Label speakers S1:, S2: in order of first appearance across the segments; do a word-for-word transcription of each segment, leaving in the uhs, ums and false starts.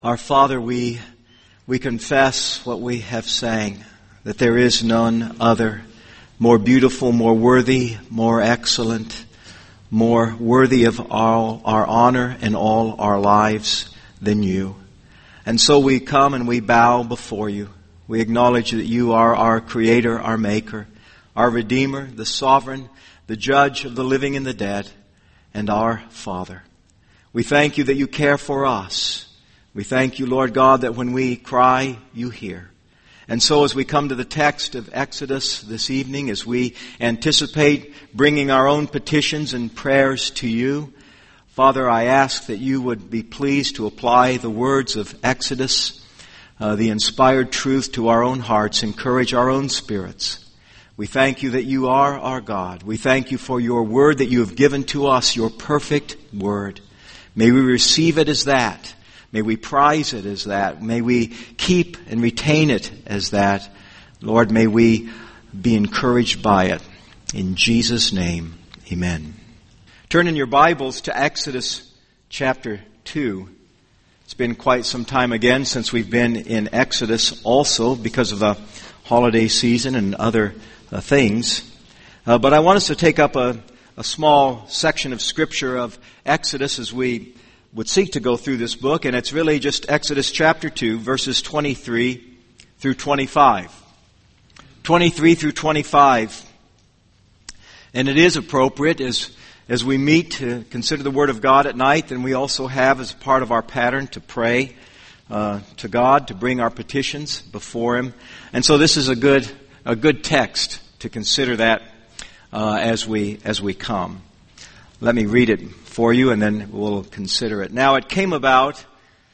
S1: Our Father, we we confess what we have sang, that there is none other more beautiful, more worthy, more excellent, more worthy of all our honor and all our lives than you. And so we come and we bow before you. We acknowledge that you are our Creator, our Maker, our Redeemer, the Sovereign, the Judge of the living and the dead, and our Father. We thank you that you care for us. We thank you, Lord God, that when we cry, you hear. And so as we come to the text of Exodus this evening, as we anticipate bringing our own petitions and prayers to you, Father, I ask that you would be pleased to apply the words of Exodus, uh, the inspired truth to our own hearts, encourage our own spirits. We thank you that you are our God. We thank you for your word that you have given to us, your perfect word. May we receive it as that. May we prize it as that. May we keep and retain it as that. Lord, may we be encouraged by it. In Jesus' name, amen. Turn in your Bibles to Exodus chapter two. It's been quite some time again since we've been in Exodus also because of the holiday season and other uh, things. Uh, but I want us to take up a, a small section of Scripture of Exodus as we would seek to go through this book, and it's really just Exodus chapter two, verses twenty-three through twenty-five. twenty-three through twenty-five. And it is appropriate as as we meet to consider the Word of God at night, and we also have as part of our pattern to pray uh, to God, to bring our petitions before Him. And so this is a good a good text to consider that uh, as we as we come. Let me read it for you, and then we'll consider it. Now it came about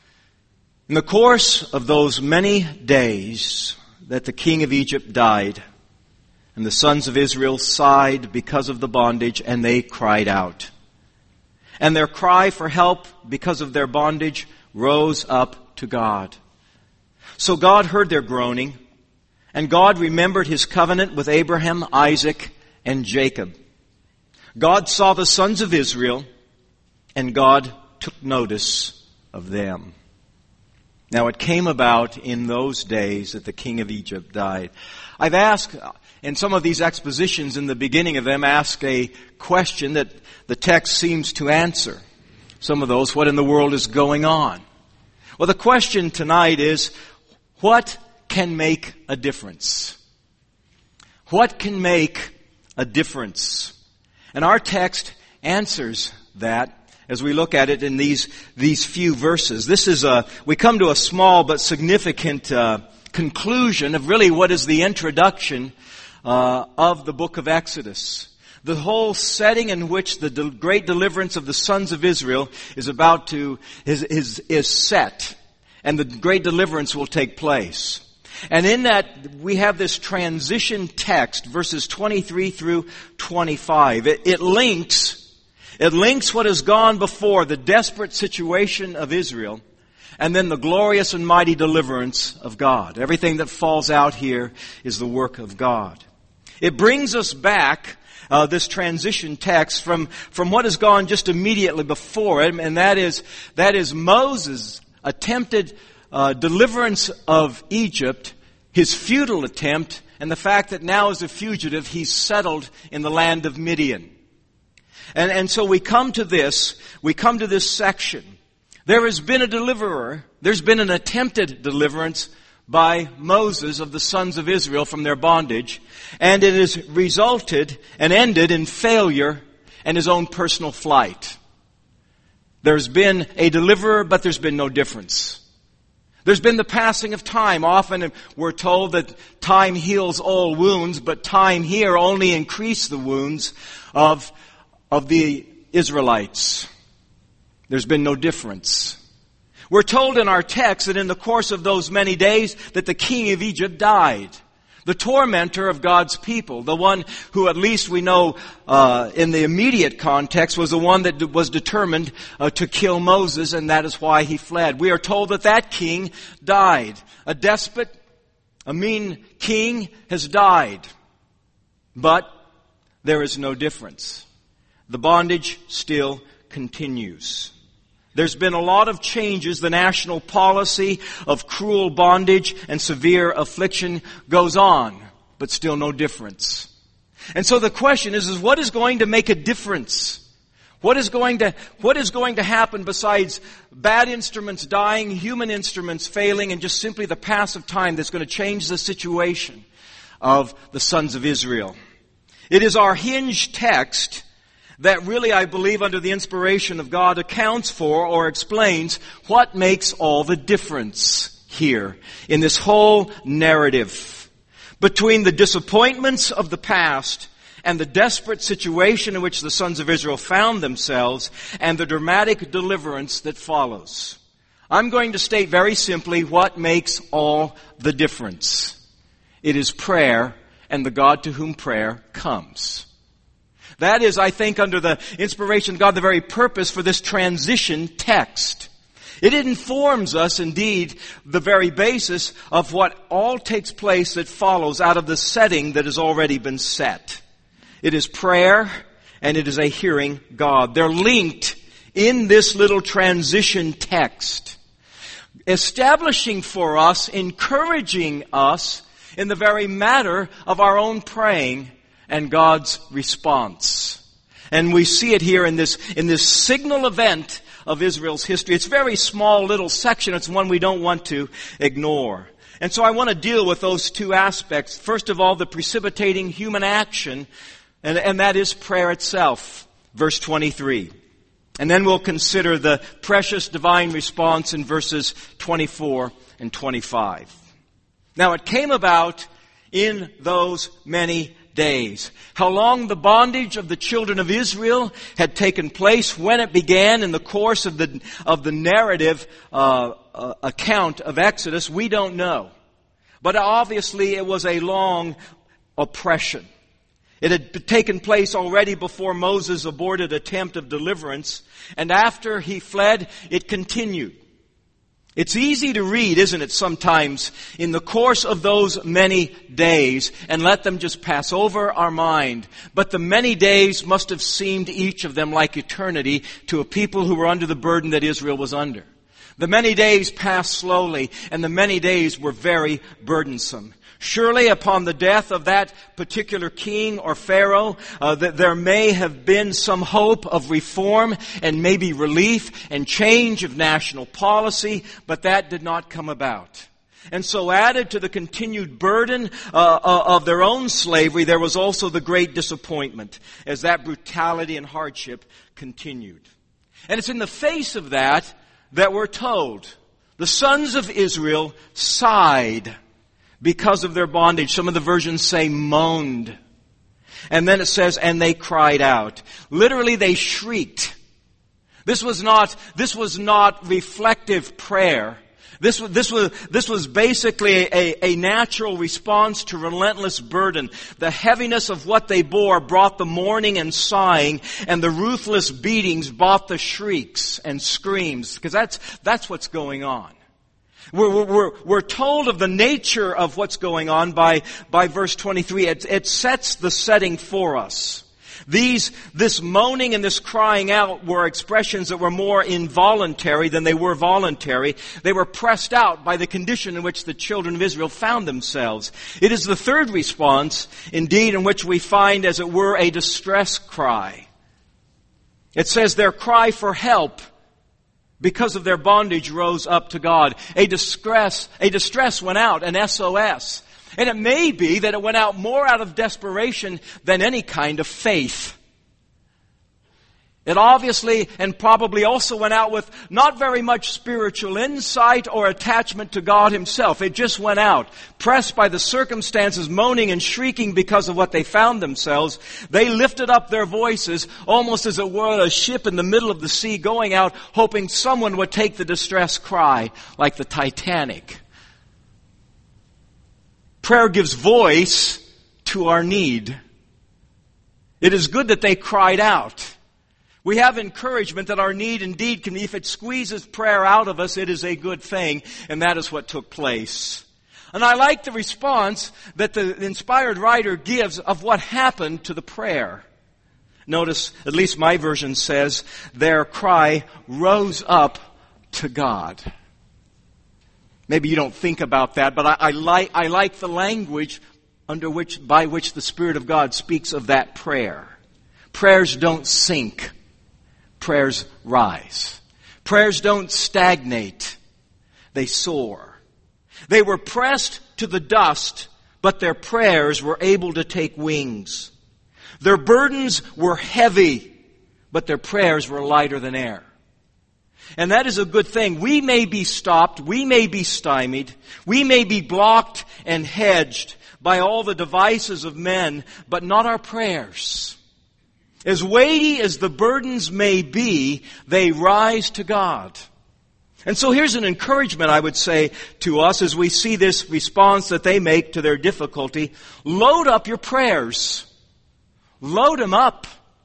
S1: in the course of those many days that the king of Egypt died, and the sons of Israel sighed because of the bondage, and they cried out. And their cry for help because of their bondage rose up to God. So God heard their groaning, and God remembered His covenant with Abraham, Isaac, and Jacob. God saw the sons of Israel, and God took notice of them. Now it came about in those days that the king of Egypt died. I've asked, in some of these expositions, in the beginning of them, ask a question that the text seems to answer. Some of those, what in the world is going on? Well, the question tonight is, what can make a difference? What can make a difference? And our text answers that as we look at it in these these few verses. This is a we come to a small but significant uh, conclusion of really what is the introduction uh, of the book of Exodus. The whole setting in which the de- great deliverance of the sons of Israel is about to is is is set, and the great deliverance will take place. And in that, we have this transition text, verses twenty-three through twenty-five. It, it links, it links what has gone before, the desperate situation of Israel, and then the glorious and mighty deliverance of God. Everything that falls out here is the work of God. It brings us back, uh, this transition text, from, from what has gone just immediately before it, and that is, that is Moses' attempted Uh, deliverance of Egypt, his futile attempt, and the fact that now as a fugitive he's settled in the land of Midian. And, and so we come to this, we come to this section. There has been a deliverer, there's been an attempted deliverance by Moses of the sons of Israel from their bondage, and it has resulted and ended in failure and his own personal flight. There's been a deliverer, but there's been no difference. There's been the passing of time. Often we're told that time heals all wounds, but time here only increased the wounds of, of the Israelites. There's been no difference. We're told in our text that in the course of those many days that the king of Egypt died. The tormentor of God's people, the one who at least we know uh, in the immediate context was the one that was determined uh, to kill Moses, and that is why he fled. We are told that that king died. A despot, a mean king has died. But there is no difference. The bondage still continues. There's been a lot of changes. The national policy of cruel bondage and severe affliction goes on, but still no difference. And so the question is, is what is going to make a difference? What is going to, what is going to happen besides bad instruments dying, human instruments failing, and just simply the pass of time that's going to change the situation of the sons of Israel? It is our hinge text that really, I believe, under the inspiration of God, accounts for or explains what makes all the difference here in this whole narrative between the disappointments of the past and the desperate situation in which the sons of Israel found themselves and the dramatic deliverance that follows. I'm going to state very simply what makes all the difference. It is prayer and the God to whom prayer comes. That is, I think, under the inspiration of God, the very purpose for this transition text. It informs us, indeed, the very basis of what all takes place that follows out of the setting that has already been set. It is prayer and it is a hearing God. They're linked in this little transition text, establishing for us, encouraging us in the very matter of our own praying and God's response. And we see it here in this, in this signal event of Israel's history. It's a very small little section. It's one we don't want to ignore. And so I want to deal with those two aspects. First of all, the precipitating human action, and, and that is prayer itself. Verse twenty-three. And then we'll consider the precious divine response in verses twenty-four and twenty-five. Now it came about in those many days. How long the bondage of the children of Israel had taken place, when it began in the course of the of the narrative uh, uh, account of Exodus, we don't know. But obviously it was a long oppression. It had taken place already before Moses' aborted attempt of deliverance, and after he fled, it continued. It's easy to read, isn't it, sometimes, in the course of those many days, and let them just pass over our mind. But the many days must have seemed, each of them, like eternity to a people who were under the burden that Israel was under. The many days passed slowly, and the many days were very burdensome. Surely upon the death of that particular king or pharaoh, uh, that there may have been some hope of reform and maybe relief and change of national policy, but that did not come about. And so added to the continued burden uh, of their own slavery, there was also the great disappointment as that brutality and hardship continued. And it's in the face of that that we're told the sons of Israel sighed because of their bondage. Some of the versions say moaned. And then it says, and they cried out. Literally, they shrieked. This was not, this was not reflective prayer. This was, this was, this was basically a, a natural response to relentless burden. The heaviness of what they bore brought the mourning and sighing, and the ruthless beatings brought the shrieks and screams, because that's, that's what's going on. We're, we're, we're told of the nature of what's going on by, by verse twenty-three. It, it sets the setting for us. These, this moaning and this crying out were expressions that were more involuntary than they were voluntary. They were pressed out by the condition in which the children of Israel found themselves. It is the third response, indeed, in which we find, as it were, a distress cry. It says their cry for help because of their bondage rose up to God. A distress, a distress went out, an S O S. And it may be that it went out more out of desperation than any kind of faith. It obviously and probably also went out with not very much spiritual insight or attachment to God Himself. It just went out, pressed by the circumstances, moaning and shrieking because of what they found themselves. They lifted up their voices almost as it were a ship in the middle of the sea going out, hoping someone would take the distress cry like the Titanic. Prayer gives voice to our need. It is good that they cried out. We have encouragement that our need indeed can, if it squeezes prayer out of us, it is a good thing, and that is what took place. And I like the response that the inspired writer gives of what happened to the prayer. Notice, at least my version says, their cry rose up to God. Maybe you don't think about that, but I, I like I like the language under which by which the Spirit of God speaks of that prayer. Prayers don't sink. Prayers rise. Prayers don't stagnate. They soar. They were pressed to the dust, but their prayers were able to take wings. Their burdens were heavy, but their prayers were lighter than air. And that is a good thing. We may be stopped, we may be stymied, we may be blocked and hedged by all the devices of men, but not our prayers. As weighty as the burdens may be, they rise to God. And so here's an encouragement, I would say, to us as we see this response that they make to their difficulty. Load up your prayers. Load them up.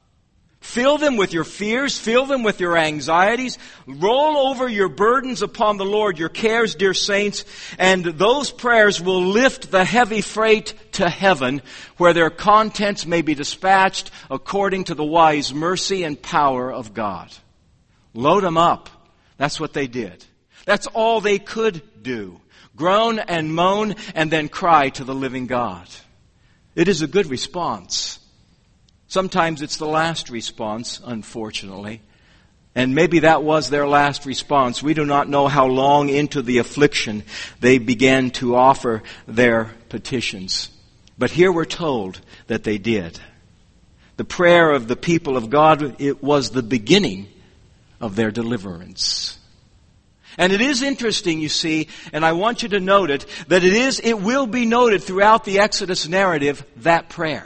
S1: Fill them with your fears. Fill them with your anxieties. Roll over your burdens upon the Lord, your cares, dear saints, and those prayers will lift the heavy freight to heaven, where their contents may be dispatched according to the wise mercy and power of God. Load them up. That's what they did. That's all they could do. Groan and moan and then cry to the living God. It is a good response. Sometimes it's the last response, unfortunately. And maybe that was their last response. We do not know how long into the affliction they began to offer their petitions. But here we're told that they did. The prayer of the people of God, it was the beginning of their deliverance. And it is interesting, you see, and I want you to note it, that it is, it will be noted throughout the Exodus narrative, that prayer.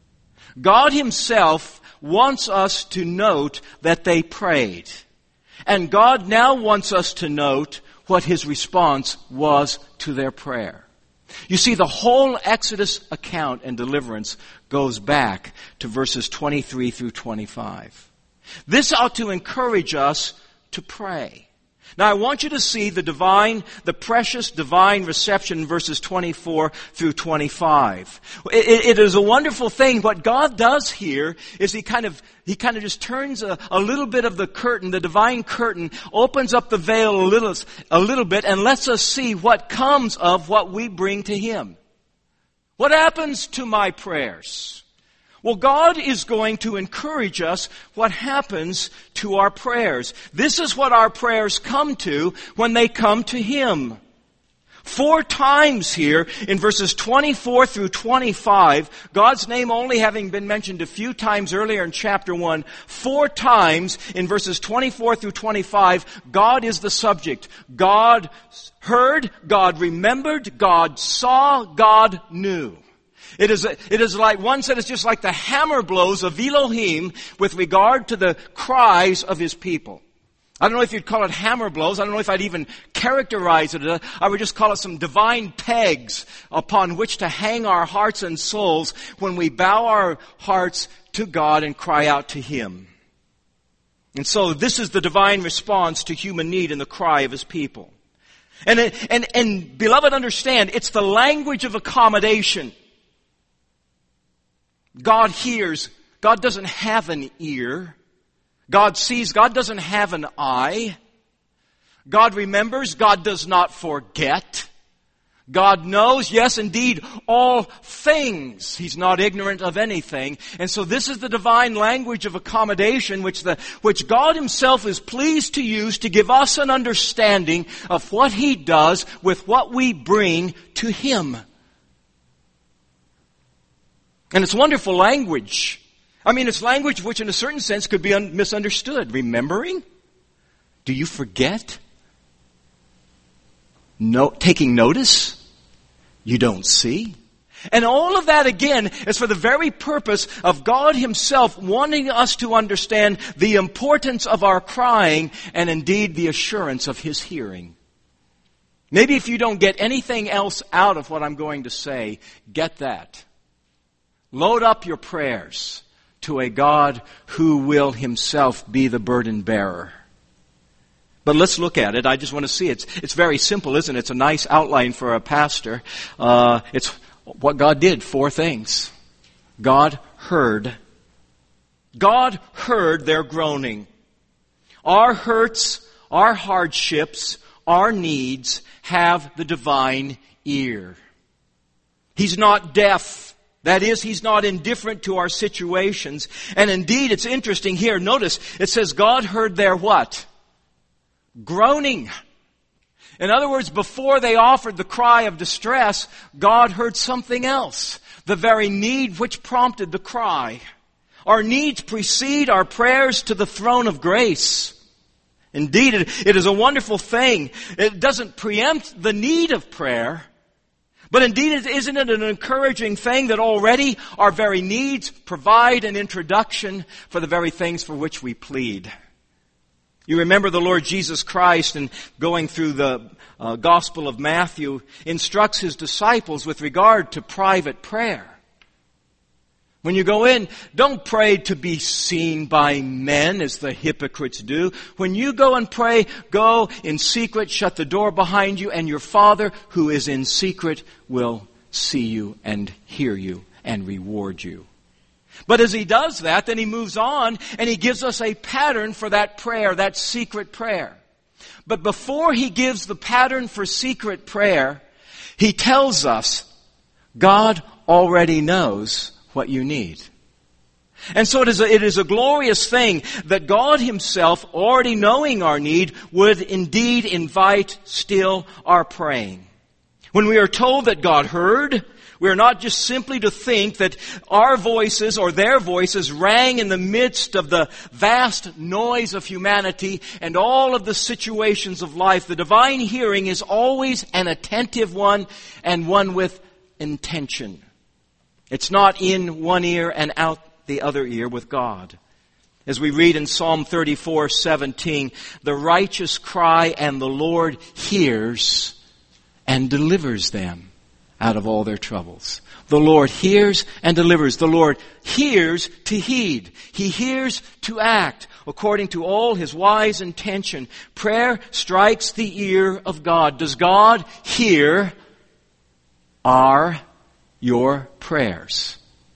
S1: God Himself wants us to note that they prayed. And God now wants us to note what His response was to their prayer. You see, the whole Exodus account and deliverance goes back to verses twenty-three through twenty-five. This ought to encourage us to pray. Now I want you to see the divine, the precious divine reception in verses twenty-four through twenty-five. It, it is a wonderful thing. What God does here is He kind of, He kind of just turns a, a little bit of the curtain, the divine curtain, opens up the veil a little, a little bit and lets us see what comes of what we bring to Him. What happens to my prayers? Well, God is going to encourage us what happens to our prayers. This is what our prayers come to when they come to Him. Four times here in verses twenty-four through twenty-five, God's name only having been mentioned a few times earlier in chapter one, four times in verses twenty-four through twenty-five, God is the subject. God heard, God remembered, God saw, God knew. It is, it is like, one said it's just like the hammer blows of Elohim with regard to the cries of His people. I don't know if you'd call it hammer blows. I don't know if I'd even characterize it. I would just call it some divine pegs upon which to hang our hearts and souls when we bow our hearts to God and cry out to Him. And so this is the divine response to human need in the cry of His people. And, and, and beloved, understand, it's the language of accommodation. God hears. God doesn't have an ear. God sees. God doesn't have an eye. God remembers. God does not forget. God knows, yes, indeed, all things. He's not ignorant of anything. And so this is the divine language of accommodation which the, which God Himself is pleased to use to give us an understanding of what He does with what we bring to Him. And it's wonderful language. I mean, it's language which in a certain sense could be un- misunderstood. Remembering? Do you forget? No, taking notice? You don't see? And all of that, again, is for the very purpose of God Himself wanting us to understand the importance of our crying and indeed the assurance of His hearing. Maybe if you don't get anything else out of what I'm going to say, get that. Load up your prayers to a God who will Himself be the burden bearer. But let's look at it. I just want to see it. It's, it's very simple, isn't it? It's a nice outline for a pastor. Uh, it's what God did. Four things. God heard. God heard their groaning. Our hurts, our hardships, our needs have the divine ear. He's not deaf. That is, He's not indifferent to our situations. And indeed, it's interesting here. Notice, it says God heard their what? Groaning. In other words, before they offered the cry of distress, God heard something else. The very need which prompted the cry. Our needs precede our prayers to the throne of grace. Indeed, it, it is a wonderful thing. It doesn't preempt the need of prayer. But indeed, isn't it an encouraging thing that already our very needs provide an introduction for the very things for which we plead? You remember the Lord Jesus Christ, in going through the uh, Gospel of Matthew, instructs His disciples with regard to private prayer. When you go in, don't pray to be seen by men as the hypocrites do. When you go and pray, go in secret, shut the door behind you, and your Father who is in secret will see you and hear you and reward you. But as He does that, then He moves on and He gives us a pattern for that prayer, that secret prayer. But before He gives the pattern for secret prayer, He tells us God already knows what you need. And so it is, a, it is a glorious thing that God Himself, already knowing our need, would indeed invite still our praying. When we are told that God heard, we are not just simply to think that our voices or their voices rang in the midst of the vast noise of humanity and all of the situations of life. The divine hearing is always an attentive one and one with intention. It's not in one ear and out the other ear with God. As we read in Psalm thirty-four seventeen, the righteous cry and the Lord hears and delivers them out of all their troubles. The Lord hears and delivers. The Lord hears to heed. He hears to act according to all His wise intention. Prayer strikes the ear of God. Does God hear our your prayers?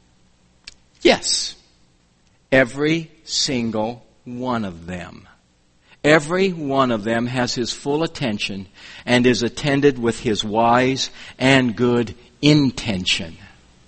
S1: Yes. Every single one of them. Every one of them has His full attention and is attended with His wise and good intention.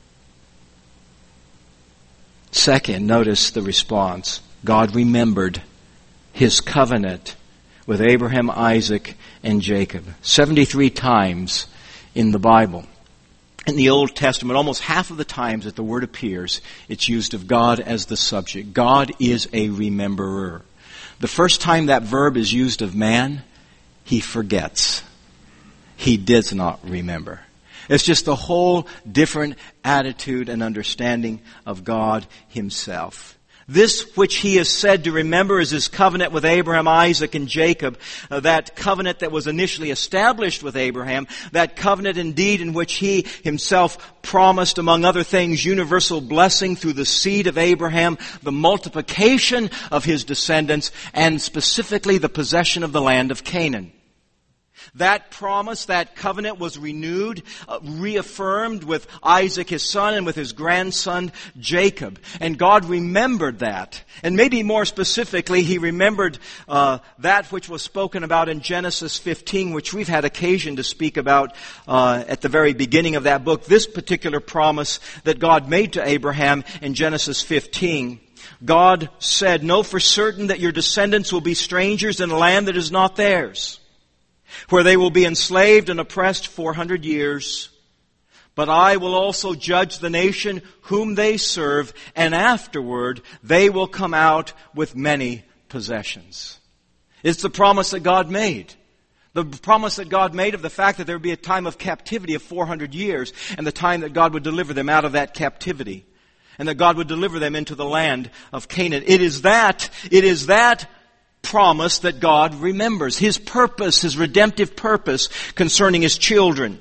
S1: Second, notice the response. God remembered His covenant with Abraham, Isaac, and Jacob. seventy-three times in the Bible. In the Old Testament, almost half of the times that the word appears, it's used of God as the subject. God is a rememberer. The first time that verb is used of man, he forgets. He does not remember. It's just a whole different attitude and understanding of God Himself. This which He is said to remember is His covenant with Abraham, Isaac, and Jacob. Uh, that covenant that was initially established with Abraham. That covenant indeed in which He Himself promised, among other things, universal blessing through the seed of Abraham, the multiplication of his descendants, and specifically the possession of the land of Canaan. That promise, that covenant was renewed, uh, reaffirmed with Isaac his son and with his grandson Jacob. And God remembered that. And maybe more specifically, He remembered uh, that which was spoken about in Genesis fifteen, which we've had occasion to speak about uh, at the very beginning of that book. This particular promise that God made to Abraham in Genesis fifteen. God said, "Know for certain that your descendants will be strangers in a land that is not theirs, where they will be enslaved and oppressed four hundred years. But I will also judge the nation whom they serve, and afterward they will come out with many possessions." It's the promise that God made. The promise that God made of the fact that there would be a time of captivity of four hundred years, and the time that God would deliver them out of that captivity, and that God would deliver them into the land of Canaan. It is that, it is that promise that God remembers. His purpose, His redemptive purpose concerning His children.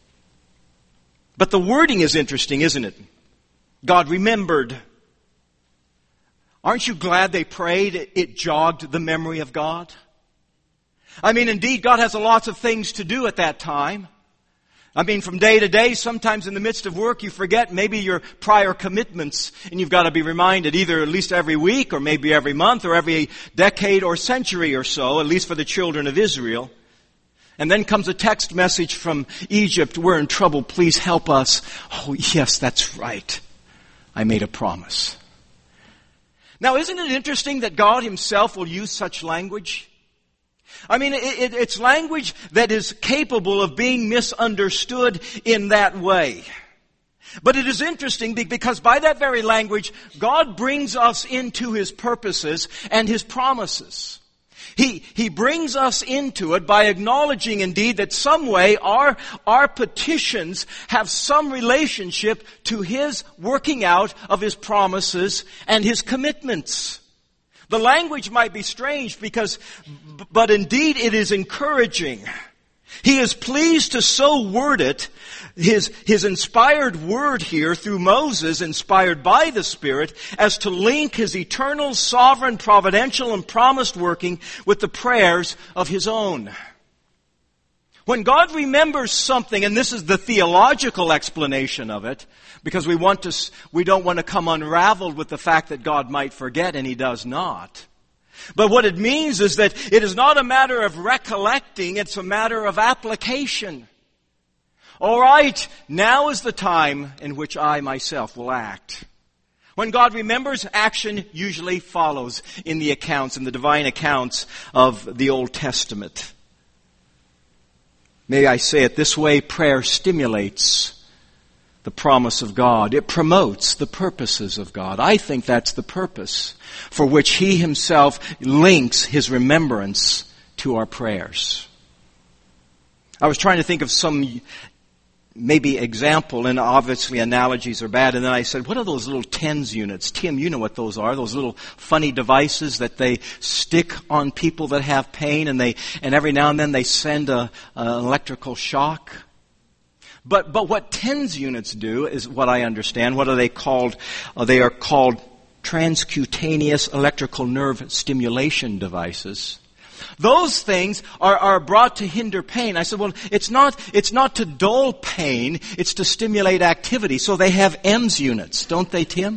S1: But the wording is interesting, isn't it? God remembered. Aren't you glad they prayed? It, it jogged the memory of God. I mean, indeed, God has lots of things to do at that time. I mean, from day to day, sometimes in the midst of work, you forget maybe your prior commitments, and you've got to be reminded either at least every week, or maybe every month, or every decade or century or so, at least for the children of Israel. And then comes a text message from Egypt, we're in trouble, please help us. Oh, yes, that's right. I made a promise. Now, isn't it interesting that God Himself will use such language? I mean, it, it, it's language that is capable of being misunderstood in that way. But it is interesting because by that very language, God brings us into His purposes and His promises. He, He brings us into it by acknowledging indeed that some way our, our petitions have some relationship to His working out of His promises and His commitments. The language might be strange because, but indeed it is encouraging. He is pleased to so word it, his, his inspired word here through Moses, inspired by the Spirit, as to link His eternal, sovereign, providential, and promised working with the prayers of His own. When God remembers something, and this is the theological explanation of it, because we want to, we don't want to come unraveled with the fact that God might forget, and He does not. But what it means is that it is not a matter of recollecting, it's a matter of application. All right, now is the time in which I myself will act. When God remembers, action usually follows in the accounts, in the divine accounts of the Old Testament. May I say it this way, prayer stimulates the promise of God. It promotes the purposes of God. I think that's the purpose for which He Himself links His remembrance to our prayers. I was trying to think of some maybe example, and obviously analogies are bad, and then I said, what are those little TENS units? Tim, you know what those are, those little funny devices that they stick on people that have pain, and they and every now and then they send a, an electrical shock. But but what TENS units do is what I understand. What are they called? Uh, they are called transcutaneous electrical nerve stimulation devices. Those things are, are brought to hinder pain. I said, well, it's not, it's not to dull pain, it's to stimulate activity. So they have E M S units, don't they, Tim?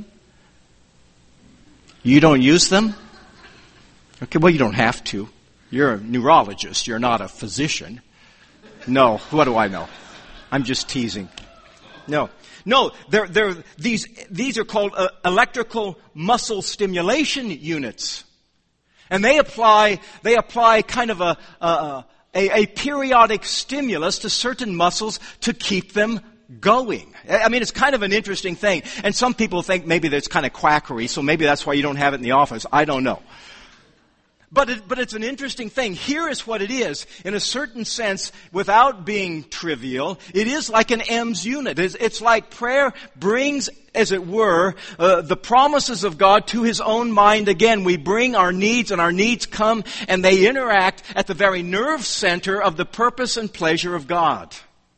S1: You don't use them? Okay, well, you don't have to. You're a neurologist, you're not a physician. No, what do I know? I'm just teasing. No. No, they're, they're, these, these are called uh, electrical muscle stimulation units. And they apply, they apply kind of a, a, a, a periodic stimulus to certain muscles to keep them going. I mean, it's kind of an interesting thing. And some people think maybe that's kind of quackery, so maybe that's why you don't have it in the office. I don't know. But it, but it's an interesting thing. Here is what it is. In a certain sense, without being trivial, it is like an E M S unit. It's, it's like prayer brings, as it were, uh, the promises of God to His own mind again. We bring our needs, and our needs come, and they interact at the very nerve center of the purpose and pleasure of God.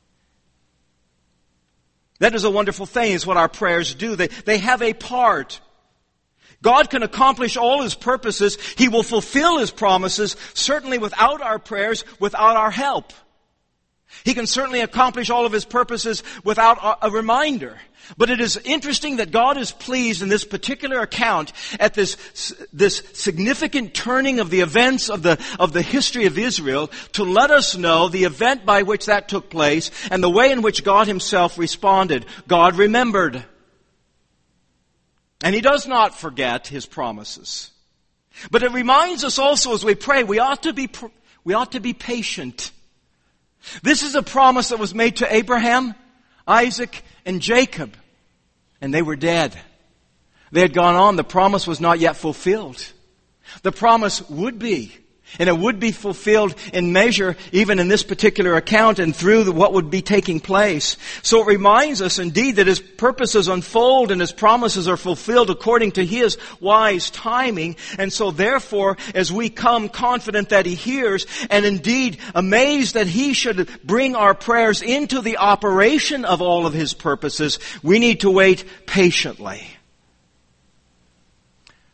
S1: That is a wonderful thing, is what our prayers do. They, they have a part. God can accomplish all His purposes. He will fulfill His promises, certainly without our prayers, without our help. He can certainly accomplish all of His purposes without a reminder. But it is interesting that God is pleased in this particular account at this, this significant turning of the events of the, of the history of Israel to let us know the event by which that took place and the way in which God Himself responded. God remembered. And He does not forget His promises. But it reminds us also as we pray, we ought to be, we ought to be patient. This is a promise that was made to Abraham, Isaac, and Jacob. And they were dead. They had gone on. The promise was not yet fulfilled. The promise would be. And it would be fulfilled in measure, even in this particular account and through the, what would be taking place. So it reminds us indeed that His purposes unfold and His promises are fulfilled according to His wise timing. And so therefore, as we come confident that He hears and indeed amazed that He should bring our prayers into the operation of all of His purposes, we need to wait patiently.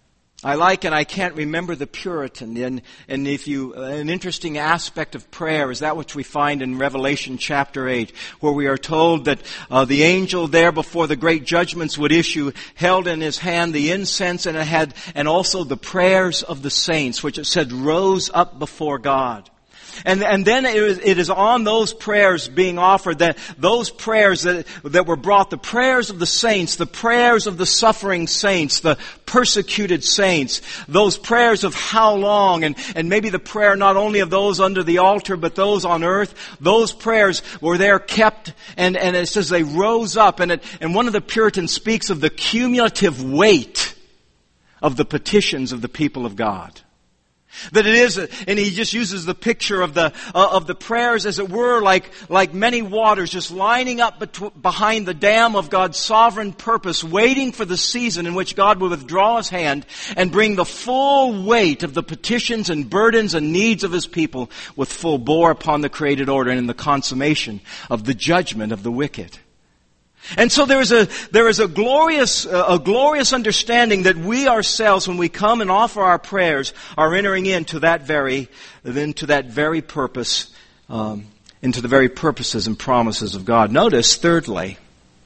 S1: I like and I can't remember the Puritan. And, and if you, an interesting aspect of prayer is that which we find in Revelation chapter eight, where we are told that uh, the angel there before the great judgments would issue held in his hand the incense, and it had, and also the prayers of the saints, which it said rose up before God. And, and then it is, it is on those prayers being offered, that those prayers that, that were brought, the prayers of the saints, the prayers of the suffering saints, the persecuted saints, those prayers of how long, and, and maybe the prayer not only of those under the altar, but those on earth, those prayers were there kept, and, and it says they rose up, and, it, and one of the Puritans speaks of the cumulative weight of the petitions of the people of God. That it is, and he just uses the picture of the uh, of the prayers, as it were, like like many waters just lining up betw- behind the dam of God's sovereign purpose, waiting for the season in which God will withdraw His hand and bring the full weight of the petitions and burdens and needs of His people with full bore upon the created order, and in the consummation of the judgment of the wicked. And so there is a there is a glorious uh, a glorious understanding that we ourselves, when we come and offer our prayers, are entering into that very into that very purpose, um, into the very purposes and promises of God. Notice, thirdly,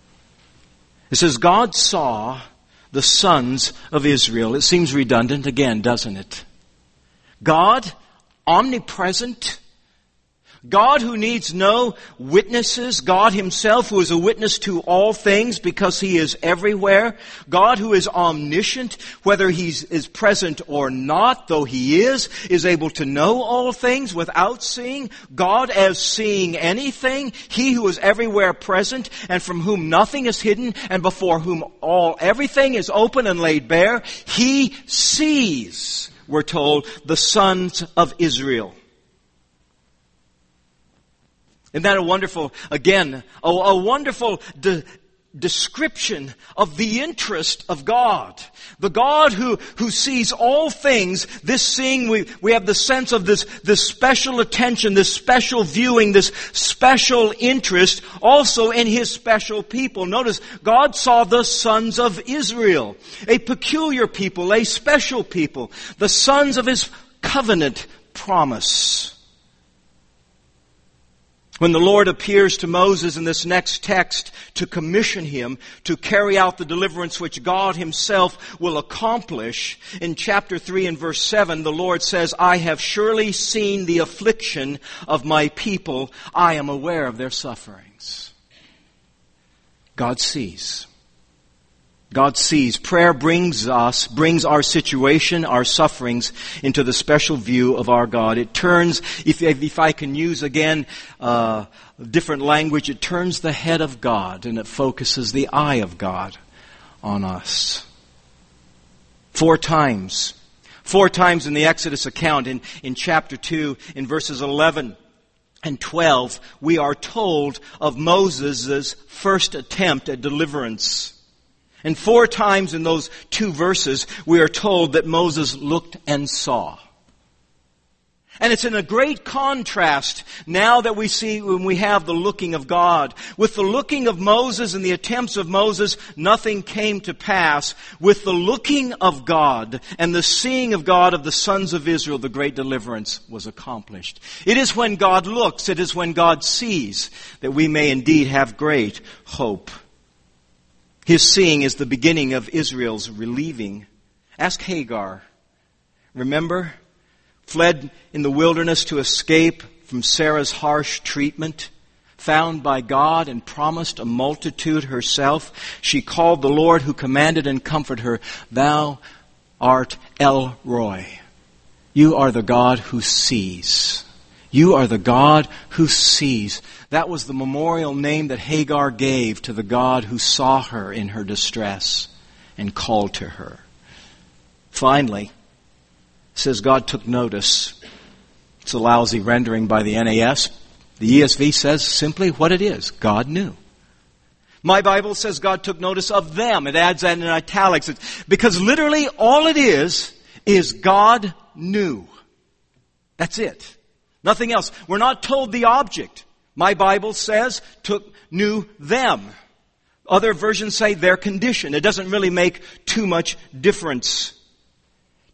S1: it says God saw the sons of Israel. It seems redundant again, doesn't it? God, omnipresent, God who needs no witnesses, God Himself who is a witness to all things because He is everywhere, God who is omniscient, whether He is present or not, though He is, is able to know all things without seeing, God as seeing anything, He who is everywhere present and from whom nothing is hidden and before whom all everything is open and laid bare, He sees, we're told, the sons of Israel. Isn't that a wonderful, again, a, a wonderful de- description of the interest of God? The God who, who sees all things, this seeing, we, we have the sense of this, this special attention, this special viewing, this special interest also in His special people. Notice, God saw the sons of Israel, a peculiar people, a special people, the sons of His covenant promise. When the Lord appears to Moses in this next text to commission him to carry out the deliverance which God Himself will accomplish, in chapter three and verse seven, the Lord says, I have surely seen the affliction of my people. I am aware of their sufferings. God sees. God sees. Prayer brings us, brings our situation, our sufferings, into the special view of our God. It turns, if, if I can use again uh, different language, it turns the head of God and it focuses the eye of God on us. Four times. Four times in the Exodus account, in, in chapter two, in verses eleven and twelve, we are told of Moses' first attempt at deliverance. And four times in those two verses, we are told that Moses looked and saw. And it's in a great contrast now that we see when we have the looking of God. With the looking of Moses and the attempts of Moses, nothing came to pass. With the looking of God and the seeing of God of the sons of Israel, the great deliverance was accomplished. It is when God looks, it is when God sees, that we may indeed have great hope. His seeing is the beginning of Israel's relieving. Ask Hagar. Remember? Fled in the wilderness to escape from Sarah's harsh treatment. Found by God and promised a multitude herself. She called the Lord who commanded and comforted her. Thou art El Roi. You are the God who sees. You are the God who sees. That was the memorial name that Hagar gave to the God who saw her in her distress and called to her. Finally, it says God took notice. It's a lousy rendering by the N A S. The E S V says simply what it is. God knew. My Bible says God took notice of them. It adds that in italics. It's, because literally all it is, is God knew. That's it. Nothing else. We're not told the object. My Bible says took knew them. Other versions say their condition. It doesn't really make too much difference.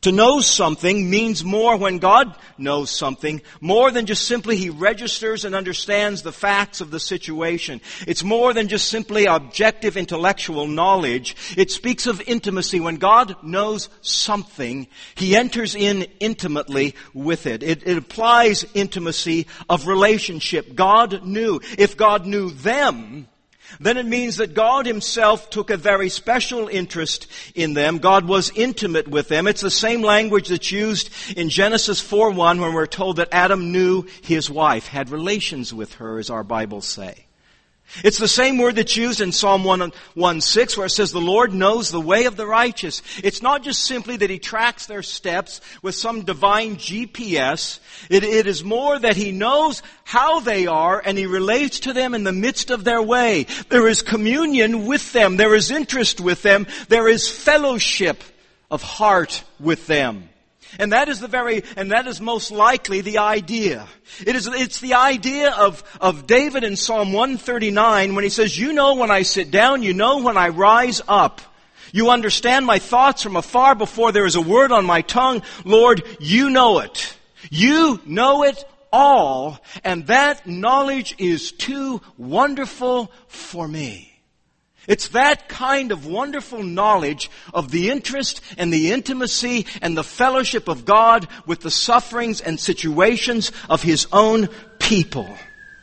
S1: To know something means more when God knows something, more than just simply He registers and understands the facts of the situation. It's more than just simply objective intellectual knowledge. It speaks of intimacy. When God knows something, He enters in intimately with it. It, it implies intimacy of relationship. God knew. If God knew them, then it means that God Himself took a very special interest in them. God was intimate with them. It's the same language that's used in Genesis four one when we're told that Adam knew his wife, had relations with her, as our Bibles say. It's the same word that's used in Psalm one six where it says the Lord knows the way of the righteous. It's not just simply that He tracks their steps with some divine G P S. It, it is more that He knows how they are and He relates to them in the midst of their way. There is communion with them. There is interest with them. There is fellowship of heart with them. And that is the very, and that is most likely the idea. It is, it's the idea of, of David in Psalm one thirty-nine when he says, you know when I sit down, you know when I rise up. You understand my thoughts from afar before there is a word on my tongue. Lord, you know it. You know it all. And that knowledge is too wonderful for me. It's that kind of wonderful knowledge of the interest and the intimacy and the fellowship of God with the sufferings and situations of His own people.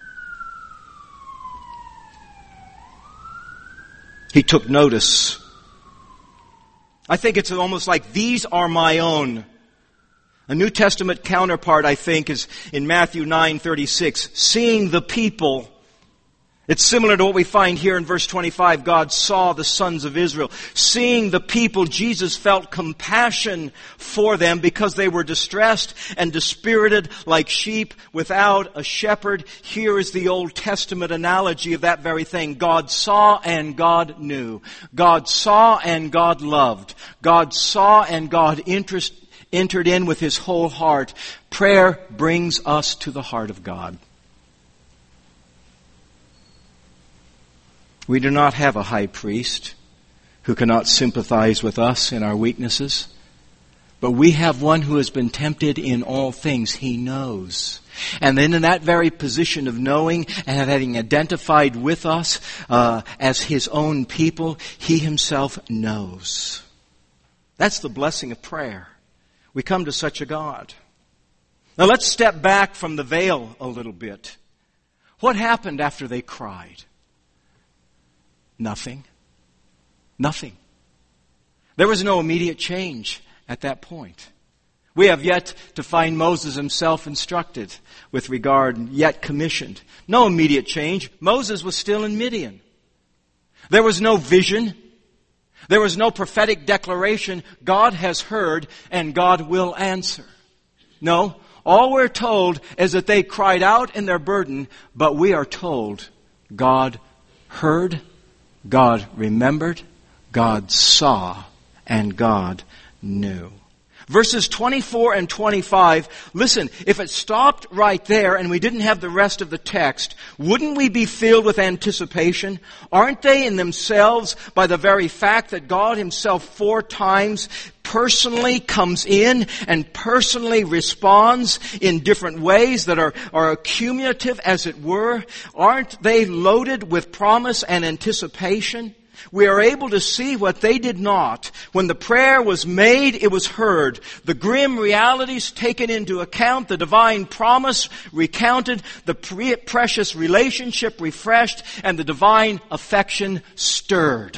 S1: He took notice. I think it's almost like these are my own. A New Testament counterpart, I think, is in Matthew nine thirty-six, seeing the people. It's similar to what we find here in verse twenty-five. God saw the sons of Israel. Seeing the people, Jesus felt compassion for them because they were distressed and dispirited like sheep without a shepherd. Here is the Old Testament analogy of that very thing. God saw and God knew. God saw and God loved. God saw and God interest, entered in with His whole heart. Prayer brings us to the heart of God. We do not have a high priest who cannot sympathize with us in our weaknesses. But we have one who has been tempted in all things. He knows. And then in that very position of knowing and having identified with us uh, as His own people, He Himself knows. That's the blessing of prayer. We come to such a God. Now let's step back from the veil a little bit. What happened after they cried? Nothing. Nothing. There was no immediate change at that point. We have yet to find Moses himself instructed with regard, yet commissioned. No immediate change. Moses was still in Midian. There was no vision. There was no prophetic declaration. God has heard and God will answer. No, all we're told is that they cried out in their burden, but we are told God heard, God remembered, God saw, and God knew. Verses twenty-four and twenty-five, listen, if it stopped right there and we didn't have the rest of the text, wouldn't we be filled with anticipation? Aren't they in themselves, by the very fact that God Himself four times personally comes in and personally responds in different ways that are, are cumulative, as it were? Aren't they loaded with promise and anticipation? We are able to see what they did not. When the prayer was made, it was heard. The grim realities taken into account, the divine promise recounted, the pre- precious relationship refreshed, and the divine affection stirred.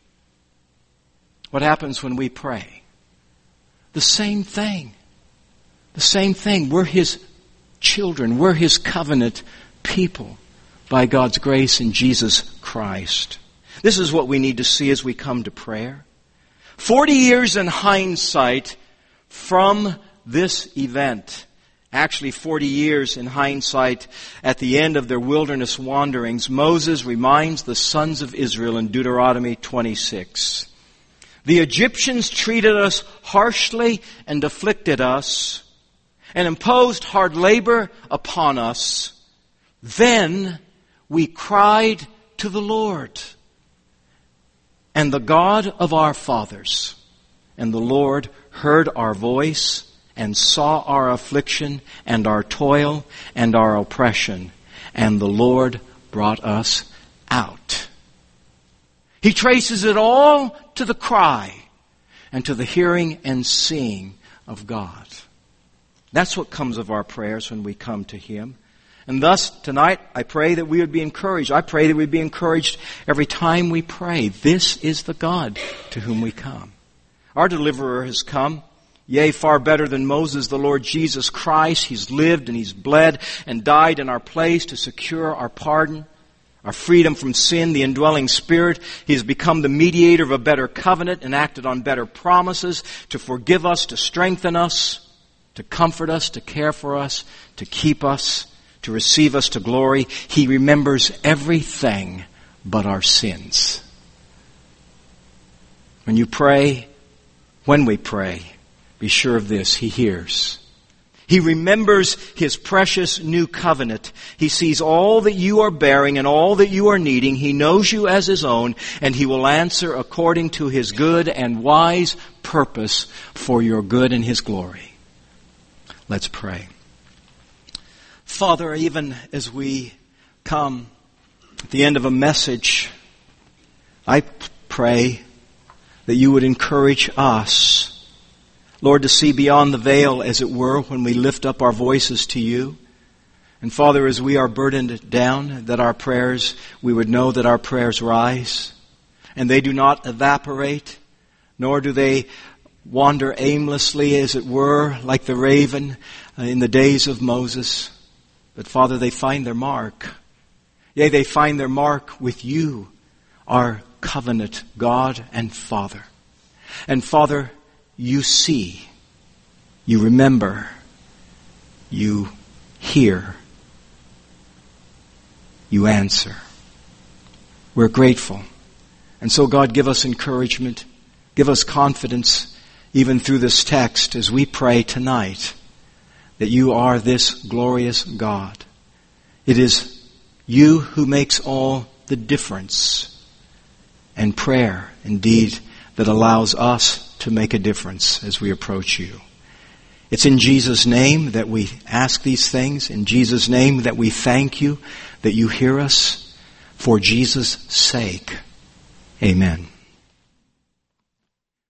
S1: What happens when we pray? The same thing. The same thing. We're His children. We're His covenant people by God's grace in Jesus Christ. This is what we need to see as we come to prayer. Forty years in hindsight from this event. Actually, forty years in hindsight at the end of their wilderness wanderings, Moses reminds the sons of Israel in Deuteronomy twenty-six. The Egyptians treated us harshly and afflicted us and imposed hard labor upon us. Then we cried to the Lord. And the God of our fathers, And the Lord heard our voice and saw our affliction and our toil and our oppression. And the Lord brought us out. He traces it all to the cry and to the hearing and seeing of God. That's what comes of our prayers when we come to Him. And thus, tonight, I pray that we would be encouraged. I pray that we'd be encouraged every time we pray. This is the God to whom we come. Our deliverer has come. Yea, far better than Moses, the Lord Jesus Christ. He's lived and He's bled and died in our place to secure our pardon, our freedom from sin, the indwelling Spirit. He has become the mediator of a better covenant and acted on better promises to forgive us, to strengthen us, to comfort us, to care for us, to keep us, to receive us to glory. He remembers everything but our sins. When you pray, when we pray, be sure of this, He hears. He remembers His precious new covenant. He sees all that you are bearing and all that you are needing. He knows you as His own, and He will answer according to His good and wise purpose for your good and His glory. Let's pray. Father, even as we come at the end of a message, I pray that you would encourage us, Lord, to see beyond the veil, as it were, when we lift up our voices to you. And Father, as we are burdened down, that our prayers, we would know that our prayers rise, and they do not evaporate, nor do they wander aimlessly, as it were, like the raven in the days of Moses. But Father, they find their mark. Yea, they find their mark with you, our covenant God and Father. And Father, you see, you remember, you hear, you answer. We're grateful. And so God, give us encouragement, give us confidence, even through this text as we pray tonight, that you are this glorious God. It is you who makes all the difference. And prayer, indeed, that allows us to make a difference as we approach you. It's in Jesus' name that we ask these things. In Jesus' name that we thank you that you hear us. For Jesus' sake. Amen.